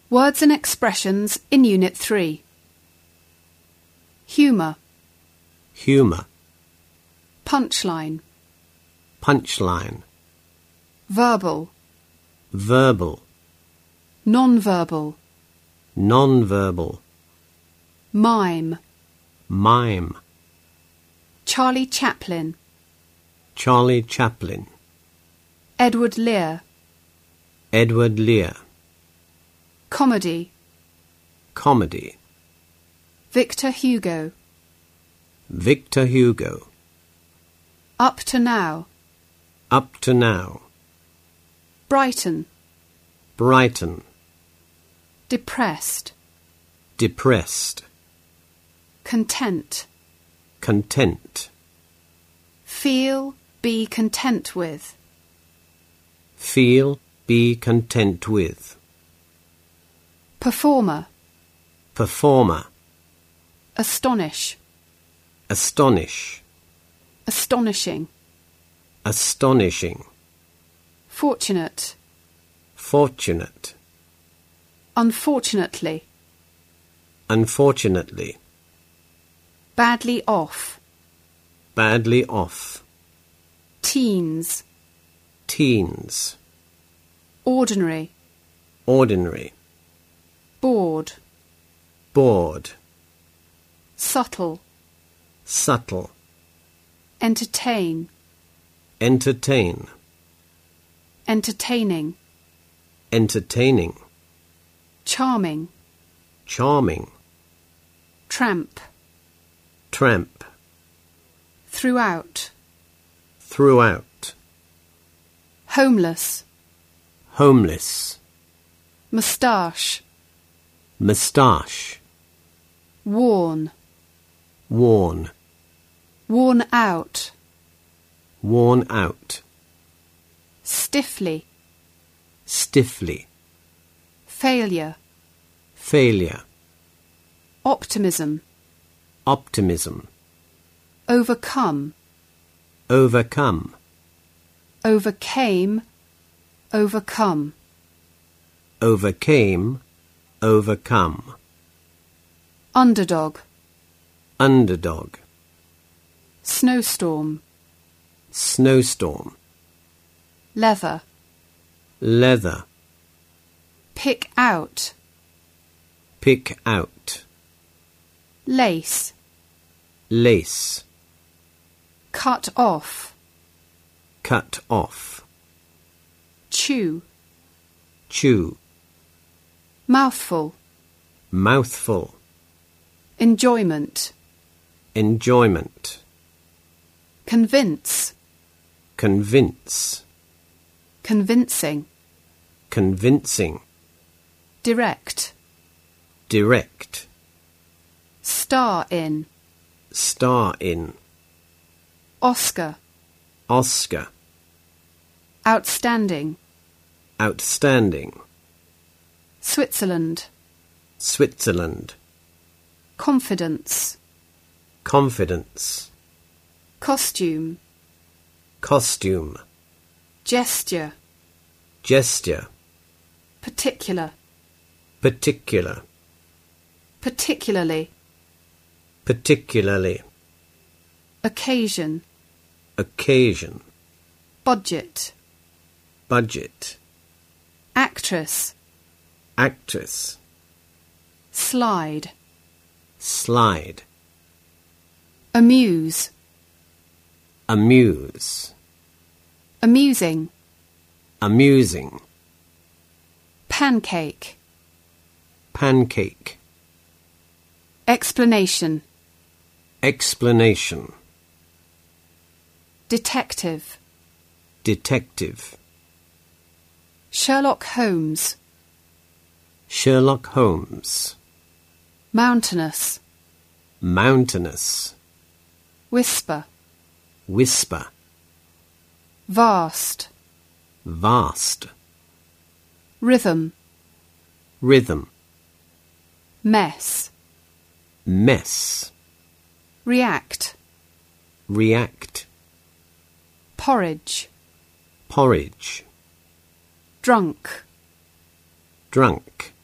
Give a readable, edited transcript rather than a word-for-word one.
Words and expressions in Unit 3. Humour, Humour. punchline, Punchline. verbal, Verbal. non-verbal, Non-verbal. mime, Mime. Charlie Chaplin, Charlie Chaplin. Edward Lear, Edward Lear. comedy, Comedy. Victor Hugo, Victor Hugo. up to now, Up to now. Brighton, Brighton. depressed, Depressed. content, Content. feel, be content with, Feel, be content with. performer, Performer. astonish, Astonish. astonishing, Astonishing. fortunate, Fortunate. unfortunately, Unfortunately. badly off, Badly off. teens, Teens. ordinary, Ordinary. bored, Bored. subtle, Subtle. entertain, Entertain. entertaining, Entertaining. charming, Charming. tramp, Tramp. throughout, Throughout. homeless, Homeless. moustache, Moustache. worn, Worn. worn out, Worn out. stiffly, Stiffly. failure, Failure. optimism, Optimism. overcome, Overcome. overcame, overcome, Overcame. Overcome. underdog, Underdog. snowstorm, Snowstorm. leather, Leather. pick out, Pick out. lace, Lace. cut off, Cut off. chew, Chew. mouthful, Mouthful. enjoyment, Enjoyment. convince, Convince. convincing, Convincing. direct, Direct. star in, Star in. Oscar, Oscar. outstanding, Outstanding. Switzerland, Switzerland. confidence, Confidence. costume, Costume. gesture, Gesture. particular, Particular. particularly, Particularly. occasion, Occasion. budget, Budget. actress, Actress. slide, Slide. amuse, Amuse. amusing, Amusing. pancake, Pancake. explanation, Explanation. detective, Detective. Sherlock Holmes, Sherlock Holmes. mountainous, Mountainous. whisper, Whisper. vast, Vast. rhythm, Rhythm. mess, Mess. react, React. porridge, Porridge. drunk, Drunk.